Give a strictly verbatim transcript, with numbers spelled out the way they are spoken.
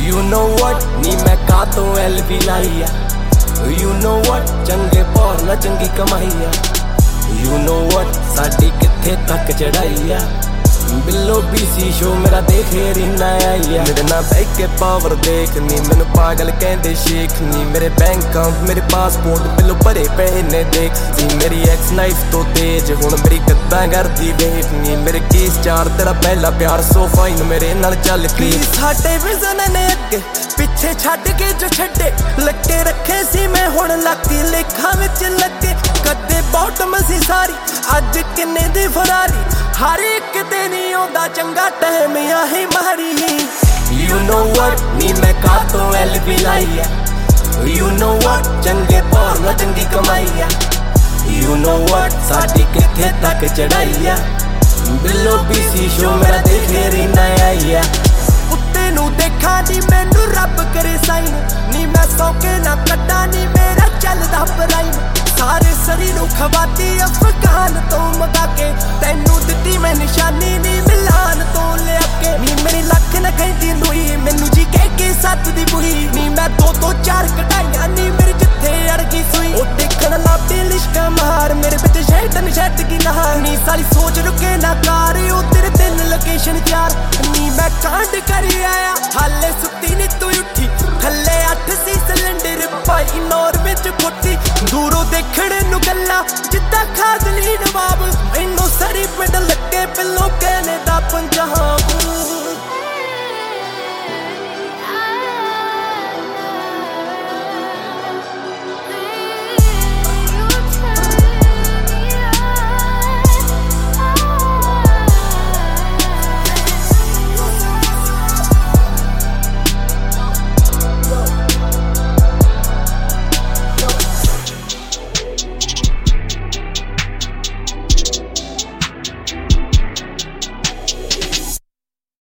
You know what ਨੀ ਮੈਂ ਕਾਤੋਂ L ਵੀ ਲਾਈ ਆ You know what ਚੰਗੇ ਪੌਰ ਨਾ ਚੰਗੀ ਕਮਾਈ ਆ You know what ਸਾਡੀ ਕਿੱਥੇ ਤੱਕ ਚੜਾਈ ਆ ਬਿੱਲੋ ਬੀਸੀ ਸ਼ੋ ਮੇਰਾ ਦੇਖੇ ਰੀਨਾ ਆਈ ਆ ਮੇਰੇ ਨਾਲ ਬਹਿ ਕੇ ਪਾਵਰ ਦੇਖ ਨੀ ਮੈਨੂੰ ਪਾਗਲ ਕਹਿੰਦੇ ਸ਼ੇਖ ਨੀ ਮੇਰੇ ਬੈਂਕ ਅਕਾਊਂਟ ਮੇਰੇ ਪਾਸਪੋਰਟ ਬਿੱਲੋ ਭਰੇ ਪਏ ਨੇ ਦੇਖ ਨੀ ਮੇਰੀ ਐਕਸ ਨਾਈਫ ਤੋਂ ਤੇਜ ਹੁਣ ਮੇਰੀ ਗੱਦਾਂ ਕਰਦੀ ਵੇਖ ਨੀ ਮੇਰੇ ਕੇਸ ਚਾਰ ਤੇਰਾ ਪਹਿਲਾ ਪਿਆਰ ਸੋ ਫਾਈਨ ਮੇਰੇ ਨਾਲ ਚੱਲ ਕੇ ਸਾਡੇ ਵਿਜ਼ਨ ਨੇ ਅੱਗੇ ਪਿੱਛੇ ਛੱਡ ਕੇ ਜੋ ਛੱਡੇ ਲੱਗੇ ਰੱਖੇ ਸੀ ਮੈਂ ਹੁਣ ਲੱਕੀ ਲੇਖਾਂ ਵਿੱਚ ਲੱਗੇ ਕਦੇ ਬੌਟਮ ਸੀ ਸਾਰੀ ਅੱਜ ਕਿੰਨੇ ਦੀ ਫਰਾਰੀ ਹਰ ਇੱਕ ਤੇ ਨਹੀਂ ਆਉਂਦਾ ਚੰਗਾ ਟਾਈਮ ਆਹੀ ਮਾਰੀ You know what ਨੀ ਮੈਂ ਕਾਤੋਂ ਐਲ ਵੀ ਲਾਈ ਆ You know what ਚੰਗੇ ਪੌਰ ਨਾ ਚੰਗੀ ਕਮਾਈ ਆ You know what ਸਾਡੀ ਕਿੱਥੇ ਤੱਕ ਚੜਾਈ ਆ ਬਿੱਲੋ ਬੀਸੀ ਸ਼ੋ ਮੇਰਾ ਦੇਖੇ ਰੀਨਾ ਆਈ ਆ ਉੱਤੇ ਨੂੰ ਦੇਖਾਂ ਨੀ ਮੈਨੂੰ ਰੱਬ ਕਰੇ ਸਾਈਨ ਨੀ ਮੈਂ ਸੌਕੇ ਨਾ ਕੱਢਾਂ ਨੀ ਮੇਰਾ ਚੱਲਦਾ ਪ੍ਰਾਈਮ ਸਾਰੇ ਸਰੀ ਨੂੰ ਖਵਾਤੀ ਅਫਗਾਨ ਤੋਂ ਮੰਗਾ ਕੇ ਤੈਨੂੰ ਦਿੱਤੀ ਮੈਂ ਨਿਸ਼ਾਨੀ ਨੀ ਮਿਲਾਨ ਤੋਂ ਲਿਆ ਕੇ ਨੀ ਮੇਰੀ ਲੱਖ ਨਾ ਕਹਿੰਦੀ ਨੂਈ ਮੈਨੂੰ ਜੀ ਕਹਿ ਕੇ ਸੱਤ ਦੀ ਬੁਈ ਨੀ ਮੈਂ ਦੋ ਦੋ ਚਾਰ ਕਢਾਈਆਂ ਨੀ ਮੇਰੀ ਜਿੱਥੇ ਅੜਗੀ ਸੂਈ ਉਹ ਦੇਖਣ ਲੱਪੀ ਲਿਸ਼ਕਾ ਮਾਰ ਮੇਰੇ ਵਿੱਚ ਸ਼ੈਟਨ ਛੱਡ ਗਈ ਨਹਾਰ ਨੀ ਸਾਰੀ ਸੋਚ ਰੁਕੇ ਨਾ ਕਾਰ ਉਹ ਤੇਰੇ ਤਿੰਨ ਲੋਕੇਸ਼ਨ ਚਾਰ ਨੀ ਮੈਂ ਕਾਂਡ ਕਰੀ ਆਇਆ ਹਾਲੇ ਸੁੱਤੀ ਨੀ ਤੂੰ ਉੱਠੀ ਥੱਲੇ ਅੱਠ ਸੀ ਸਿਲੰਡਰ ਪਾਈ ਨੌਰ ਵਿੱਚ ਫੁੱਟੀ ਦੂਰੋਂ ਦੇਖਣ ਨੂੰ ਗੱਲਾਂ ਜਿੱਦਾਂ ਖਾ